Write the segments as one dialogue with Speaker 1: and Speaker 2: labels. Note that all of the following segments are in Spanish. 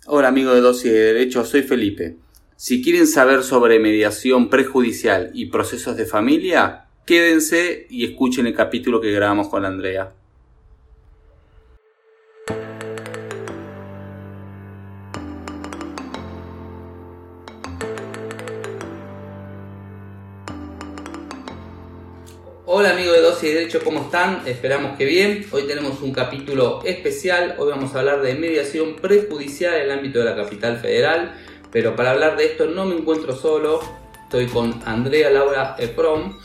Speaker 1: Hola amigos de Dosis de Derecho, soy Felipe. Si quieren saber sobre mediación prejudicial y procesos de familia, quédense y escuchen el capítulo que grabamos con Andrea. Hola amigos de Dosis de Derecho, ¿cómo están? Esperamos que bien. Hoy tenemos un capítulo especial. Hoy vamos a hablar de mediación prejudicial en el ámbito de la Capital Federal. Pero para hablar de esto no me encuentro solo. Estoy con Andrea Laura Eprom,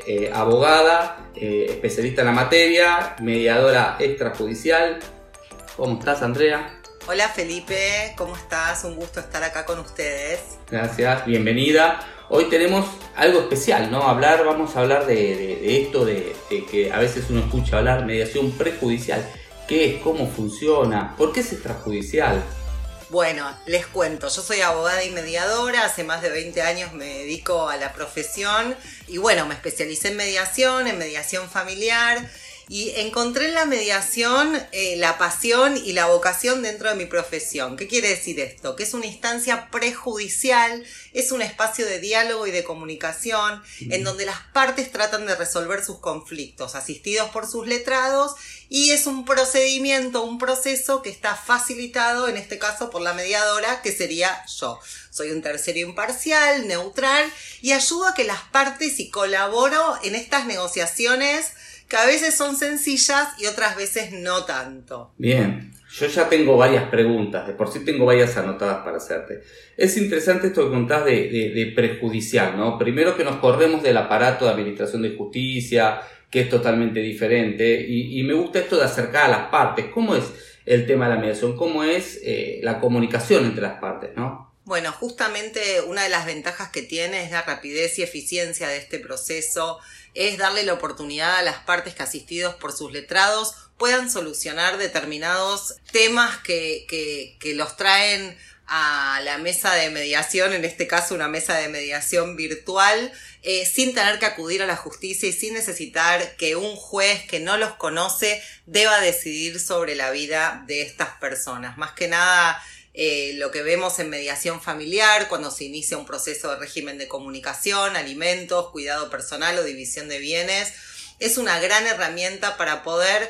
Speaker 1: abogada, especialista en la materia, mediadora extrajudicial. ¿Cómo estás, Andrea?
Speaker 2: Hola Felipe, ¿cómo estás? Un gusto estar acá con ustedes.
Speaker 1: Gracias, bienvenida. Hoy tenemos algo especial, ¿no? Vamos a hablar de esto, de que a veces uno escucha hablar mediación prejudicial. ¿Qué es? ¿Cómo funciona? ¿Por qué es extrajudicial?
Speaker 2: Bueno, les cuento, yo soy abogada y mediadora, hace más de 20 años me dedico a la profesión y bueno, me especialicé en mediación familiar. Y encontré en la mediación la pasión y la vocación dentro de mi profesión. ¿Qué quiere decir esto? Que es una instancia prejudicial, es un espacio de diálogo y de comunicación en donde las partes tratan de resolver sus conflictos, asistidos por sus letrados, y es un procedimiento, un proceso que está facilitado, en este caso por la mediadora, que sería yo. Soy un tercero imparcial, neutral, y ayudo a que las partes y colaboro en estas negociaciones que a veces son sencillas y otras veces no tanto.
Speaker 1: Bien, yo ya tengo varias preguntas, de por sí tengo varias anotadas para hacerte. Es interesante esto que contás de prejudicial, ¿no? Primero que nos corremos del aparato de administración de justicia, que es totalmente diferente, y me gusta esto de acercar a las partes. ¿Cómo es el tema de la mediación? ¿Cómo es la comunicación entre las partes, no?
Speaker 2: Bueno, justamente una de las ventajas que tiene es la rapidez y eficiencia de este proceso, es darle la oportunidad a las partes que, asistidos por sus letrados, puedan solucionar determinados temas que los traen a la mesa de mediación, en este caso una mesa de mediación virtual, sin tener que acudir a la justicia y sin necesitar que un juez que no los conoce deba decidir sobre la vida de estas personas. Más que nada, lo que vemos en mediación familiar, cuando se inicia un proceso de régimen de comunicación, alimentos, cuidado personal o división de bienes, es una gran herramienta para poder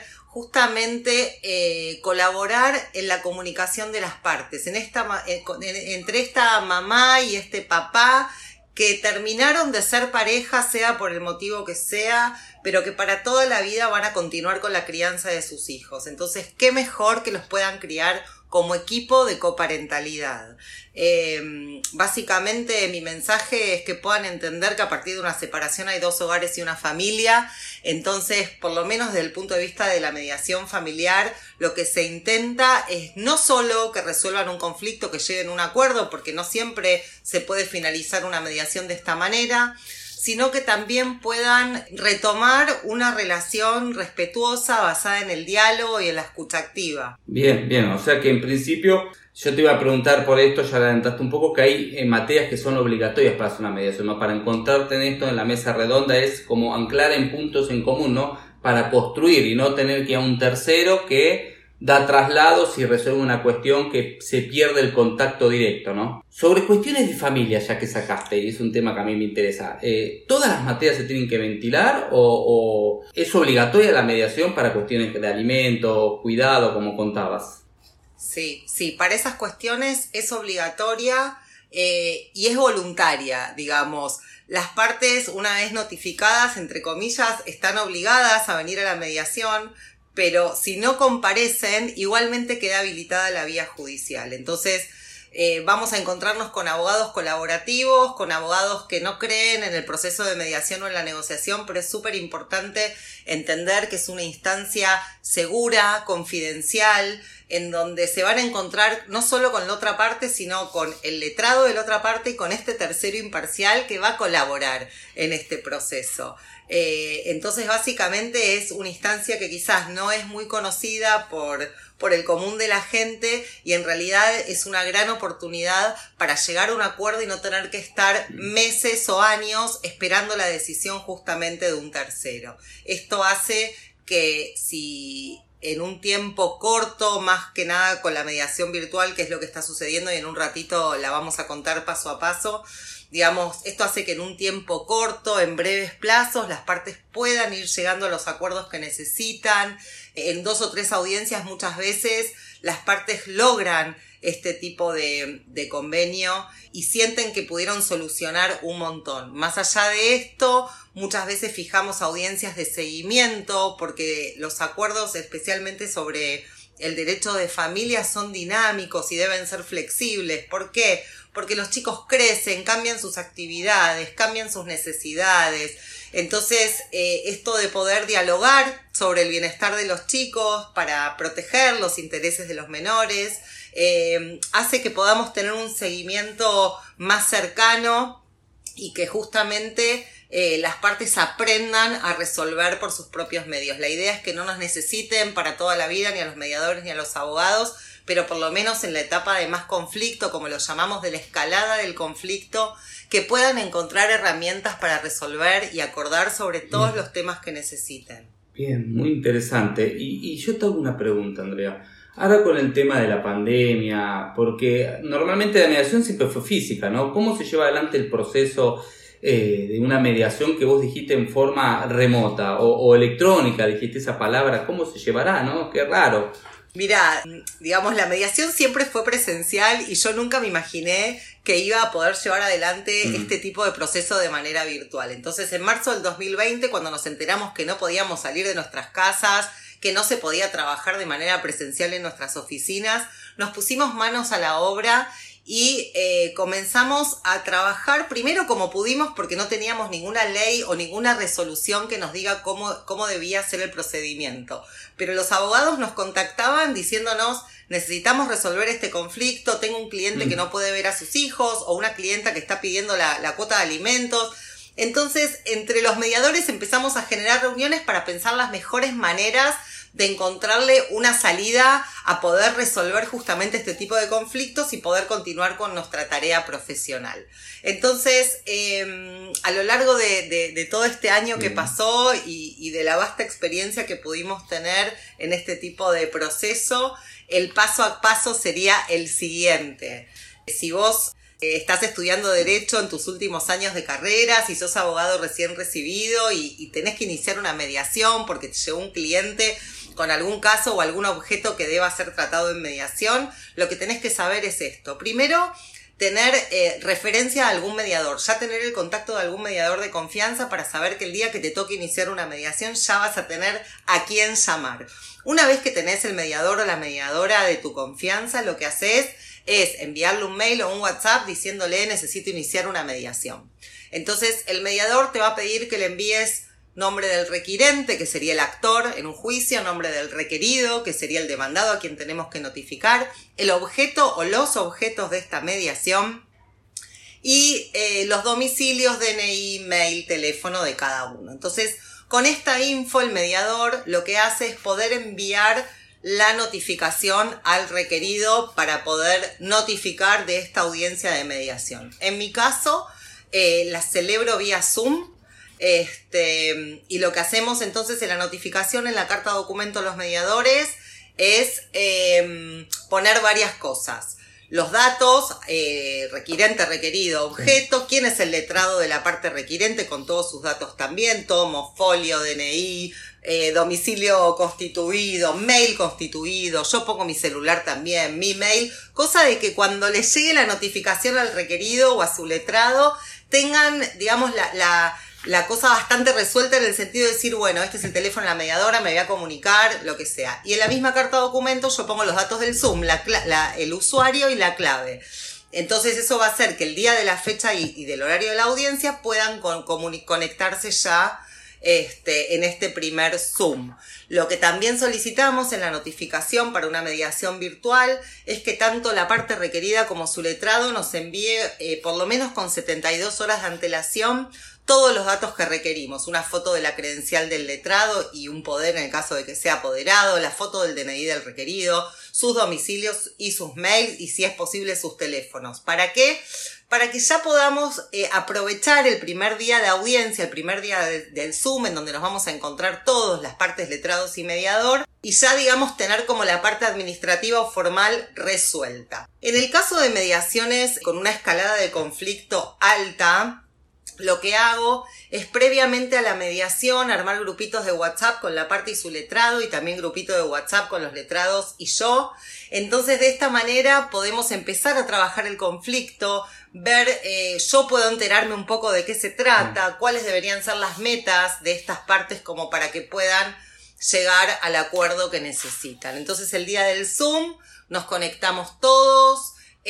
Speaker 2: justamente colaborar en la comunicación de las partes, entre esta mamá y este papá que terminaron de ser pareja, sea por el motivo que sea, pero que para toda la vida van a continuar con la crianza de sus hijos. Entonces, qué mejor que los puedan criar como equipo de coparentalidad. Básicamente mi mensaje es que puedan entender que a partir de una separación hay dos hogares y una familia. Entonces, por lo menos desde el punto de vista de la mediación familiar, lo que se intenta es no solo que resuelvan un conflicto, que lleguen a un acuerdo, porque no siempre se puede finalizar una mediación de esta manera, sino que también puedan retomar una relación respetuosa basada en el diálogo y en la escucha activa.
Speaker 1: Bien, bien, o sea que en principio yo te iba a preguntar por esto, ya adelantaste un poco, que hay materias que son obligatorias para hacer una mediación, ¿no? Para encontrarte en esto en la mesa redonda es como anclar en puntos en común, ¿no? Para construir y no tener que ir a un tercero que da traslados y resuelve una cuestión que se pierde el contacto directo, ¿no? Sobre cuestiones de familia, ya que sacaste, y es un tema que a mí me interesa, ¿todas las materias se tienen que ventilar o es obligatoria la mediación para cuestiones de alimentos, cuidado, como contabas?
Speaker 2: Sí, para esas cuestiones es obligatoria y es voluntaria, digamos. Las partes, una vez notificadas, entre comillas, están obligadas a venir a la mediación, pero si no comparecen, igualmente queda habilitada la vía judicial. Entonces, vamos a encontrarnos con abogados colaborativos, con abogados que no creen en el proceso de mediación o en la negociación, pero es súper importante entender que es una instancia segura, confidencial, en donde se van a encontrar no solo con la otra parte, sino con el letrado de la otra parte y con este tercero imparcial que va a colaborar en este proceso. Entonces, básicamente es una instancia que quizás no es muy conocida por el común de la gente y en realidad es una gran oportunidad para llegar a un acuerdo y no tener que estar meses o años esperando la decisión justamente de un tercero. Esto hace que si en un tiempo corto, más que nada con la mediación virtual, que es lo que está sucediendo y en un ratito la vamos a contar paso a paso. Digamos, esto hace que en un tiempo corto, en breves plazos, las partes puedan ir llegando a los acuerdos que necesitan. En 2 o 3 audiencias muchas veces las partes logran este tipo de convenio y sienten que pudieron solucionar un montón. Más allá de esto, muchas veces fijamos audiencias de seguimiento porque los acuerdos, especialmente sobre el derecho de familia, son dinámicos y deben ser flexibles. ¿Por qué? Porque los chicos crecen, cambian sus actividades, cambian sus necesidades. Entonces, esto de poder dialogar sobre el bienestar de los chicos para proteger los intereses de los menores, hace que podamos tener un seguimiento más cercano y que justamente las partes aprendan a resolver por sus propios medios. La idea es que no nos necesiten para toda la vida, ni a los mediadores ni a los abogados, pero por lo menos en la etapa de más conflicto, como lo llamamos, de la escalada del conflicto, que puedan encontrar herramientas para resolver y acordar sobre todos los temas que necesiten.
Speaker 1: Bien, muy interesante. Y yo te hago una pregunta, Andrea. Ahora con el tema de la pandemia, porque normalmente la mediación siempre fue física, ¿no? ¿Cómo se lleva adelante el proceso de una mediación que vos dijiste en forma remota o electrónica, dijiste esa palabra? ¿Cómo se llevará, no? Qué raro.
Speaker 2: Mira, digamos, la mediación siempre fue presencial y yo nunca me imaginé que iba a poder llevar adelante este tipo de proceso de manera virtual. Entonces, en marzo del 2020, cuando nos enteramos que no podíamos salir de nuestras casas, que no se podía trabajar de manera presencial en nuestras oficinas, nos pusimos manos a la obra y comenzamos a trabajar primero como pudimos porque no teníamos ninguna ley o ninguna resolución que nos diga cómo debía ser el procedimiento. Pero los abogados nos contactaban diciéndonos: necesitamos resolver este conflicto, tengo un cliente que no puede ver a sus hijos o una clienta que está pidiendo la cuota de alimentos. Entonces, entre los mediadores empezamos a generar reuniones para pensar las mejores maneras de encontrarle una salida a poder resolver justamente este tipo de conflictos y poder continuar con nuestra tarea profesional. Entonces, a lo largo de todo este año que pasó y de la vasta experiencia que pudimos tener en este tipo de proceso, el paso a paso sería el siguiente. Si vos estás estudiando Derecho en tus últimos años de carrera, si sos abogado recién recibido y tenés que iniciar una mediación porque te llegó un cliente con algún caso o algún objeto que deba ser tratado en mediación, lo que tenés que saber es esto. Primero, tener referencia a algún mediador, ya tener el contacto de algún mediador de confianza para saber que el día que te toque iniciar una mediación ya vas a tener a quién llamar. Una vez que tenés el mediador o la mediadora de tu confianza, lo que haces es enviarle un mail o un WhatsApp diciéndole: necesito iniciar una mediación. Entonces el mediador te va a pedir que le envíes nombre del requirente, que sería el actor en un juicio, nombre del requerido, que sería el demandado a quien tenemos que notificar, el objeto o los objetos de esta mediación y los domicilios, DNI, mail, teléfono de cada uno. Entonces, con esta info el mediador lo que hace es poder enviar la notificación al requerido para poder notificar de esta audiencia de mediación. En mi caso, la celebro vía Zoom. Y lo que hacemos entonces en la notificación, en la carta documento a los mediadores, es poner varias cosas. Los datos, requirente, requerido, objeto, quién es el letrado de la parte requirente con todos sus datos también, tomo, folio, DNI, domicilio constituido, mail constituido, yo pongo mi celular también, mi mail, cosa de que cuando les llegue la notificación al requerido o a su letrado, tengan, digamos, la cosa bastante resuelta en el sentido de decir, bueno, este es el teléfono de la mediadora, me voy a comunicar, lo que sea. Y en la misma carta documento yo pongo los datos del Zoom, el usuario y la clave. Entonces eso va a hacer que el día de la fecha y del horario de la audiencia puedan conectarse ya en este primer Zoom. Lo que también solicitamos en la notificación para una mediación virtual es que tanto la parte requerida como su letrado nos envíe por lo menos con 72 horas de antelación todos los datos que requerimos, una foto de la credencial del letrado y un poder en el caso de que sea apoderado, la foto del DNI del requerido, sus domicilios y sus mails y si es posible sus teléfonos. ¿Para qué? Para que ya podamos aprovechar el primer día de audiencia, el primer día del Zoom, en donde nos vamos a encontrar todos, las partes letrados y mediador, y ya, digamos, tener como la parte administrativa o formal resuelta. En el caso de mediaciones con una escalada de conflicto alta, lo que hago es previamente a la mediación armar grupitos de WhatsApp con la parte y su letrado y también grupito de WhatsApp con los letrados y yo. Entonces de esta manera podemos empezar a trabajar el conflicto, ver, yo puedo enterarme un poco de qué se trata, cuáles deberían ser las metas de estas partes como para que puedan llegar al acuerdo que necesitan. Entonces el día del Zoom nos conectamos todos.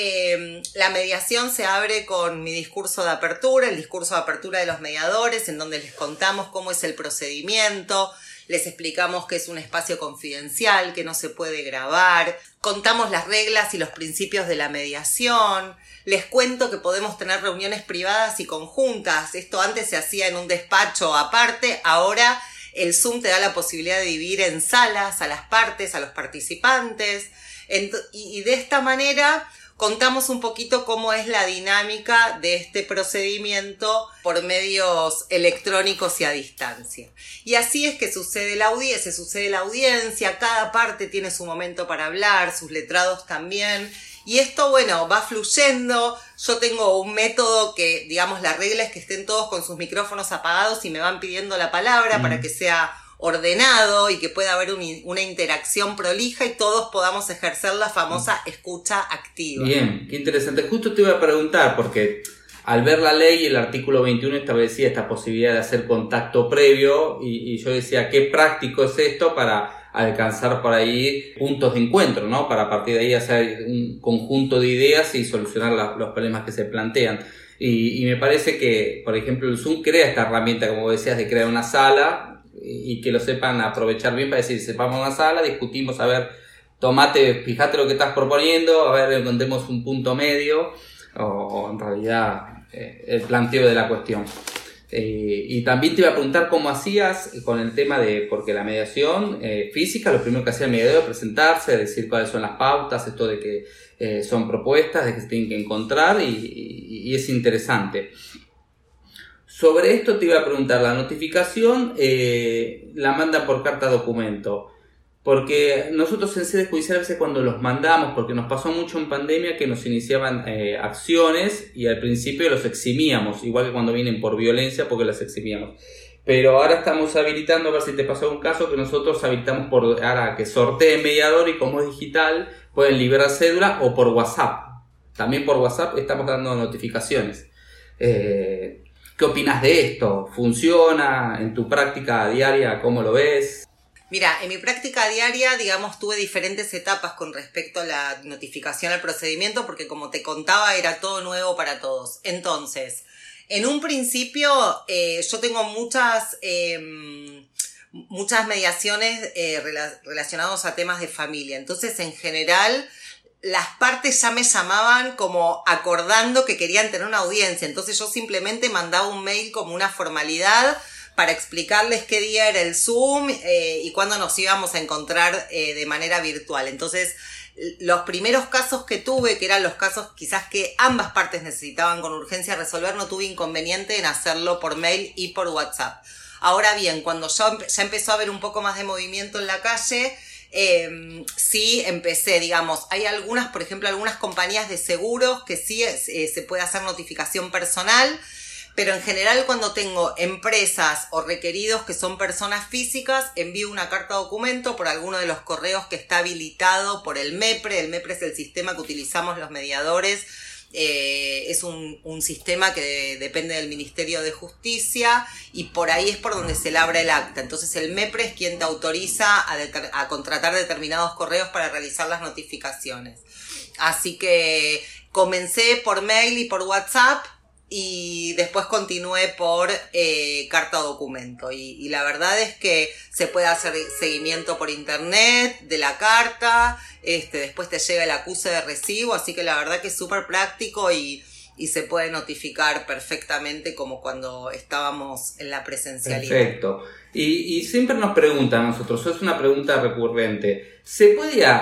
Speaker 2: La mediación se abre con mi discurso de apertura, el discurso de apertura de los mediadores, en donde les contamos cómo es el procedimiento, les explicamos que es un espacio confidencial, que no se puede grabar, contamos las reglas y los principios de la mediación, les cuento que podemos tener reuniones privadas y conjuntas. Esto antes se hacía en un despacho aparte, ahora el Zoom te da la posibilidad de dividir en salas a las partes, a los participantes, y de esta manera contamos un poquito cómo es la dinámica de este procedimiento por medios electrónicos y a distancia. Y así es que se sucede la audiencia, cada parte tiene su momento para hablar, sus letrados también. Y esto, bueno, va fluyendo. Yo tengo un método que, digamos, la regla es que estén todos con sus micrófonos apagados y me van pidiendo la palabra para que sea ordenado y que pueda haber una interacción prolija y todos podamos ejercer la famosa escucha activa.
Speaker 1: Bien, qué interesante. Justo te iba a preguntar, porque al ver la ley, el artículo 21 establecía esta posibilidad de hacer contacto previo y yo decía, qué práctico es esto para alcanzar por ahí puntos de encuentro, ¿no? Para a partir de ahí hacer un conjunto de ideas y solucionar los problemas que se plantean. Y me parece que, por ejemplo, el Zoom crea esta herramienta, como decías, de crear una sala y que lo sepan aprovechar bien para decir, sepamos una sala, discutimos, a ver, fíjate lo que estás proponiendo, a ver, encontremos un punto medio, o en realidad el planteo de la cuestión. Y también te iba a preguntar cómo hacías con el tema de, porque la mediación física, lo primero que hacía el mediador era presentarse, decir cuáles son las pautas, esto de que son propuestas, de que se tienen que encontrar y es interesante. Sobre esto te iba a preguntar, la notificación la mandan por carta documento, porque nosotros en sede judicial a veces cuando los mandamos, porque nos pasó mucho en pandemia que nos iniciaban acciones y al principio los eximíamos, igual que cuando vienen por violencia porque las eximíamos. Pero ahora estamos habilitando, a ver si te pasó un caso, que nosotros habilitamos ahora que sortee mediador y como es digital pueden liberar cédula o por WhatsApp. También por WhatsApp estamos dando notificaciones. ¿Qué opinas de esto? ¿Funciona en tu práctica diaria? ¿Cómo lo ves?
Speaker 2: Mira, en mi práctica diaria, digamos, tuve diferentes etapas con respecto a la notificación al procedimiento, porque como te contaba, era todo nuevo para todos. Entonces, en un principio, yo tengo muchas mediaciones relacionadas a temas de familia. Entonces, en general, las partes ya me llamaban como acordando que querían tener una audiencia. Entonces yo simplemente mandaba un mail como una formalidad para explicarles qué día era el Zoom y cuándo nos íbamos a encontrar de manera virtual. Entonces los primeros casos que tuve, que eran los casos quizás que ambas partes necesitaban con urgencia resolver, no tuve inconveniente en hacerlo por mail y por WhatsApp. Ahora bien, cuando ya empezó a haber un poco más de movimiento en la calle, sí empecé, digamos, hay algunas, por ejemplo, algunas compañías de seguros que sí se puede hacer notificación personal, pero en general cuando tengo empresas o requeridos que son personas físicas, envío una carta documento por alguno de los correos que está habilitado por el MEPRE. El MEPRE es el sistema que utilizamos los mediadores. Es un sistema que depende del Ministerio de Justicia y por ahí es por donde se labra el acta. Entonces el MEPRE es quien te autoriza a contratar determinados correos para realizar las notificaciones. Así que comencé por mail y por WhatsApp y después continué por carta documento. Y la verdad es que se puede hacer seguimiento por internet de la carta, después te llega el acuse de recibo, así que la verdad que es súper práctico y y se puede notificar perfectamente como cuando estábamos en la presencialidad.
Speaker 1: Perfecto. Y siempre nos preguntan a nosotros, es una pregunta recurrente, ¿se puede ir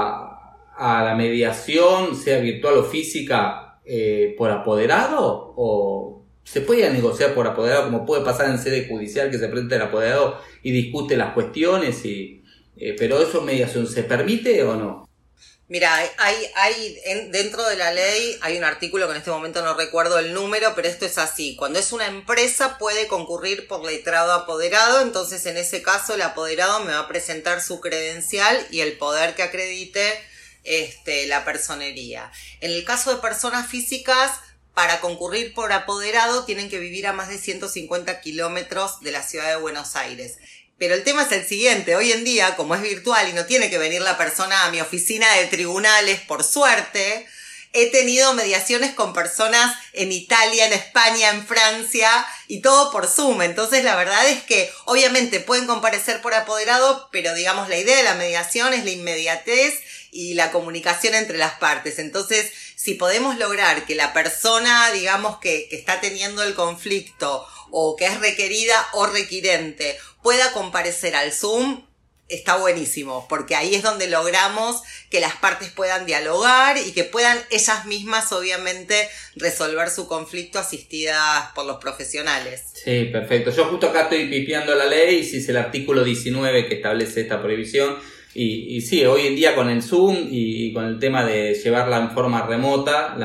Speaker 1: a la mediación, sea virtual o física, por apoderado? ¿O se puede ir a negociar por apoderado, como puede pasar en sede judicial, que se presenta el apoderado y discute las cuestiones? Pero eso en mediación, ¿se permite o no?
Speaker 2: Mira, dentro de la ley hay un artículo que en este momento no recuerdo el número, pero esto es así. Cuando es una empresa puede concurrir por letrado apoderado, entonces en ese caso el apoderado me va a presentar su credencial y el poder que acredite la personería. En el caso de personas físicas, para concurrir por apoderado tienen que vivir a más de 150 kilómetros de la ciudad de Buenos Aires. Pero el tema es el siguiente, hoy en día, como es virtual y no tiene que venir la persona a mi oficina de tribunales, por suerte, he tenido mediaciones con personas en Italia, en España, en Francia, y todo por Zoom. Entonces la verdad es que obviamente pueden comparecer por apoderado, pero digamos la idea de la mediación es la inmediatez y la comunicación entre las partes. Entonces, si podemos lograr que la persona, digamos, que está teniendo el conflicto o que es requerida o requirente pueda comparecer al Zoom, está buenísimo, porque ahí es donde logramos que las partes puedan dialogar y que puedan ellas mismas, obviamente, resolver su conflicto asistidas por los profesionales.
Speaker 1: Sí, perfecto. Yo justo acá estoy pipiando la ley y si es el artículo 19 que establece esta prohibición. Y sí, hoy en día con el Zoom y con el tema de llevarla en forma remota,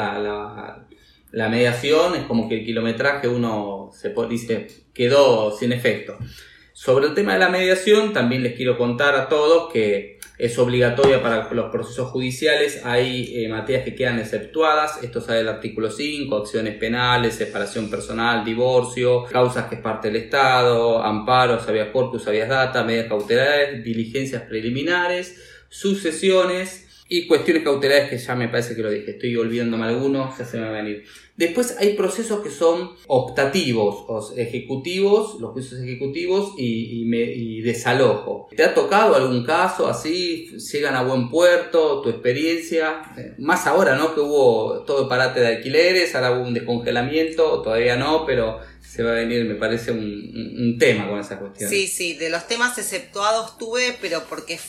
Speaker 1: la mediación es como que el kilometraje uno dice quedó sin efecto. Sobre el tema de la mediación, también les quiero contar a todos que es obligatoria para los procesos judiciales. Hay materias que quedan exceptuadas. Esto sale del artículo 5, acciones penales, separación personal, divorcio, causas que es parte del Estado, amparos, habeas corpus, habeas data, medidas cautelares, diligencias preliminares, sucesiones y cuestiones cautelares, que ya me parece que lo dije, estoy olvidándome algunos, ya se me va a venir. Después hay procesos que son optativos, o ejecutivos, los juicios ejecutivos y desalojo. ¿Te ha tocado algún caso así? ¿Llegan a buen puerto? ¿Tu experiencia? Más ahora, ¿no? Que hubo todo parate de alquileres, ahora hubo un descongelamiento, todavía no, pero se va a venir, me parece, un tema con esa cuestión.
Speaker 2: Sí, de los temas exceptuados tuve, pero porque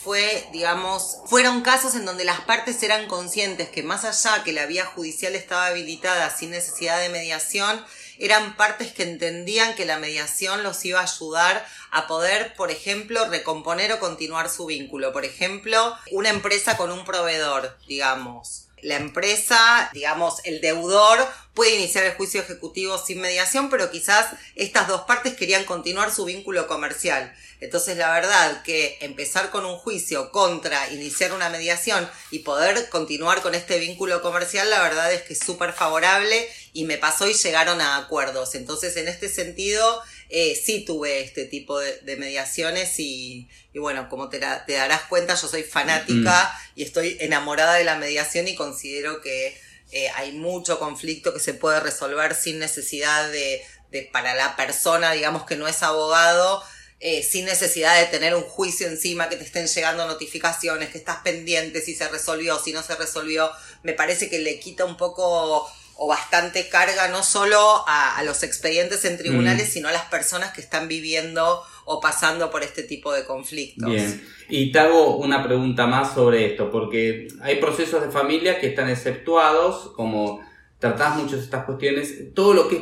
Speaker 2: fueron casos en donde las partes eran conscientes que más allá que la vía judicial estaba habilitada sin necesidad de mediación, eran partes que entendían que la mediación los iba a ayudar a poder, por ejemplo, recomponer o continuar su vínculo. Por ejemplo, una empresa con un proveedor, digamos. La empresa, digamos, el deudor puede iniciar el juicio ejecutivo sin mediación, pero quizás estas dos partes querían continuar su vínculo comercial. Entonces, la verdad que empezar con un juicio contra iniciar una mediación y poder continuar con este vínculo comercial, la verdad es que es súper favorable y me pasó y llegaron a acuerdos. Entonces, en este sentido, sí tuve este tipo de mediaciones y bueno, como te darás cuenta, yo soy fanática y estoy enamorada de la mediación y considero que hay mucho conflicto que se puede resolver sin necesidad de para la persona, digamos, que no es abogado, sin necesidad de tener un juicio encima, que te estén llegando notificaciones, que estás pendiente si se resolvió, si no se resolvió. Me parece que le quita un poco o bastante carga no solo a los expedientes en tribunales, sino a las personas que están viviendo o pasando por este tipo de conflictos.
Speaker 1: Bien, y te hago una pregunta más sobre esto, porque hay procesos de familia que están exceptuados, como tratás muchas de estas cuestiones, todo lo que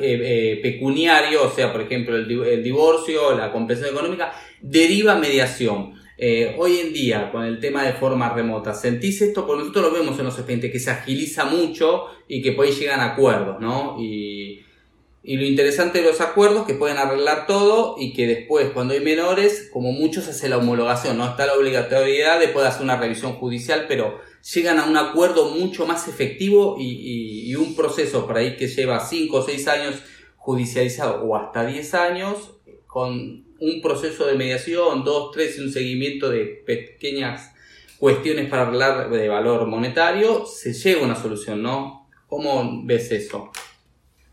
Speaker 1: es pecuniario, o sea, por ejemplo, el divorcio, la compensación económica, deriva mediación. Hoy en día, con el tema de forma remota, ¿sentís esto? Porque nosotros lo vemos en los expedientes, que se agiliza mucho y que por ahí llegan a acuerdos, ¿no? Y lo interesante de los acuerdos, que pueden arreglar todo y que después, cuando hay menores, como muchos, se hace la homologación, ¿no? Está la obligatoriedad de poder hacer una revisión judicial, pero llegan a un acuerdo mucho más efectivo y un proceso por ahí que lleva 5 o 6 años judicializado o hasta 10 años, con un proceso de mediación, 2, 3 y un seguimiento de pequeñas cuestiones para arreglar de valor monetario, se llega a una solución, ¿no? ¿Cómo ves eso?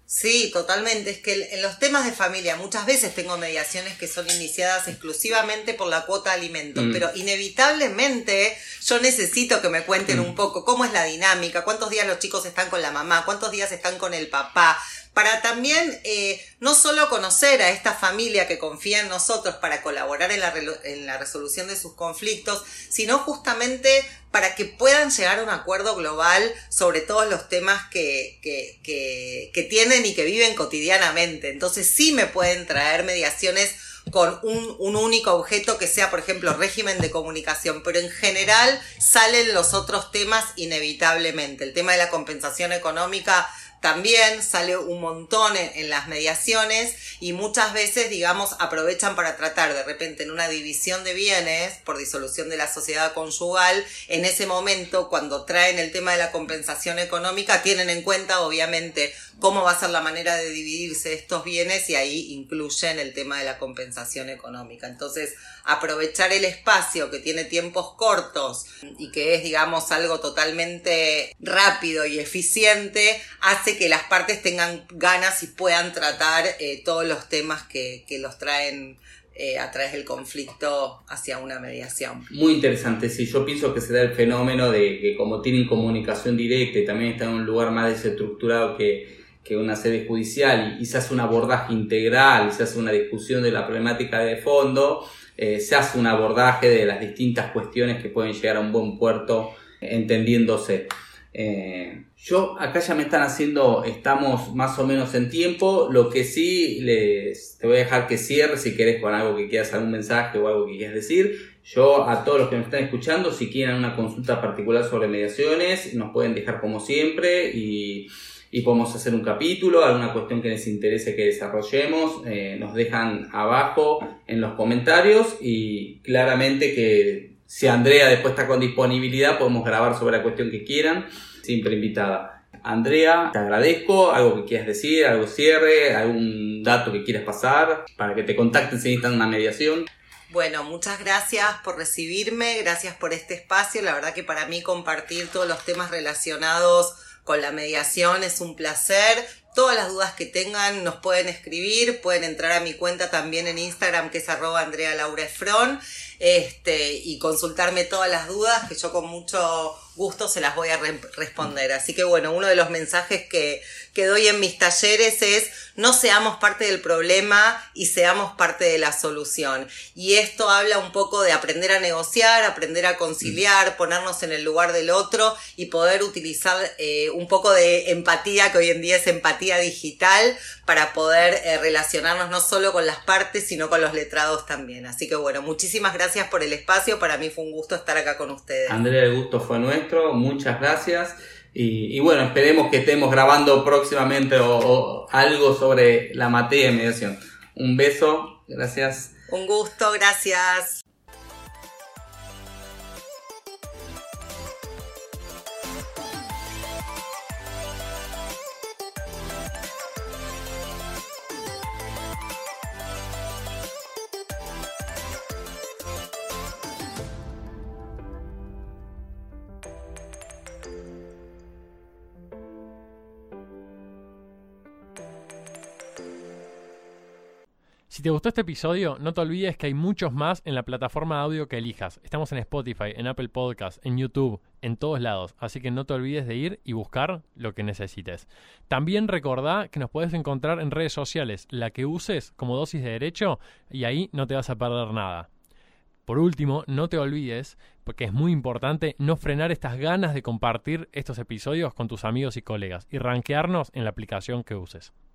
Speaker 2: Sí, totalmente. Es que en los temas de familia muchas veces tengo mediaciones que son iniciadas exclusivamente por la cuota de alimentos, pero inevitablemente yo necesito que me cuenten un poco cómo es la dinámica, cuántos días los chicos están con la mamá, cuántos días están con el papá, para también no solo conocer a esta familia que confía en nosotros para colaborar en la resolución de sus conflictos, sino justamente para que puedan llegar a un acuerdo global sobre todos los temas que tienen y que viven cotidianamente. Entonces sí me pueden traer mediaciones con un único objeto que sea, por ejemplo, régimen de comunicación, pero en general salen los otros temas inevitablemente. El tema de la compensación económica también sale un montón en las mediaciones y muchas veces, digamos, aprovechan para tratar de repente en una división de bienes por disolución de la sociedad conyugal. En ese momento, cuando traen el tema de la compensación económica, tienen en cuenta, obviamente, cómo va a ser la manera de dividirse estos bienes y ahí incluyen el tema de la compensación económica. Entonces, aprovechar el espacio que tiene tiempos cortos y que es, digamos, algo totalmente rápido y eficiente, hace que las partes tengan ganas y puedan tratar todos los temas que los traen a través del conflicto hacia una mediación.
Speaker 1: Muy interesante, sí, yo pienso que se da el fenómeno de que como tienen comunicación directa y también están en un lugar más desestructurado que una sede judicial y se hace un abordaje integral, se hace una discusión de la problemática de fondo, se hace un abordaje de las distintas cuestiones que pueden llegar a un buen puerto entendiéndose. Yo acá ya me están haciendo, estamos más o menos en tiempo, lo que sí te voy a dejar que cierres si querés con algo que quieras, algún mensaje o algo que quieras decir. Yo a todos los que me están escuchando, si quieren una consulta particular sobre mediaciones, nos pueden dejar como siempre y podemos hacer un capítulo, alguna cuestión que les interese que desarrollemos, nos dejan abajo en los comentarios y claramente que si Andrea después está con disponibilidad podemos grabar sobre la cuestión que quieran, siempre invitada. Andrea, te agradezco, algo que quieras decir, algo cierre, algún dato que quieras pasar para que te contacten si necesitan una mediación.
Speaker 2: Bueno, muchas gracias por recibirme, gracias por este espacio, la verdad que para mí compartir todos los temas relacionados con la mediación es un placer. Todas las dudas que tengan nos pueden escribir, pueden entrar a mi cuenta también en Instagram que es @AndreaLauraEfron y consultarme todas las dudas que yo con mucho gusto se las voy a responder. Así que bueno, uno de los mensajes que doy en mis talleres es no seamos parte del problema y seamos parte de la solución. Y esto habla un poco de aprender a negociar, aprender a conciliar, ponernos en el lugar del otro y poder utilizar un poco de empatía, que hoy en día es empatía digital, para poder relacionarnos no solo con las partes, sino con los letrados también. Así que bueno, muchísimas gracias por el espacio, para mí fue un gusto estar acá con ustedes.
Speaker 1: Andrea, el gusto fue nuestro, muchas gracias. Y bueno, esperemos que estemos grabando próximamente o algo sobre la materia de mediación. Un beso, gracias.
Speaker 2: Un gusto, gracias.
Speaker 3: Si te gustó este episodio, no te olvides que hay muchos más en la plataforma de audio que elijas. Estamos en Spotify, en Apple Podcasts, en YouTube, en todos lados. Así que no te olvides de ir y buscar lo que necesites. También recordá que nos puedes encontrar en redes sociales, la que uses como Dosis de Derecho, y ahí no te vas a perder nada. Por último, no te olvides, porque es muy importante, no frenar estas ganas de compartir estos episodios con tus amigos y colegas y rankearnos en la aplicación que uses.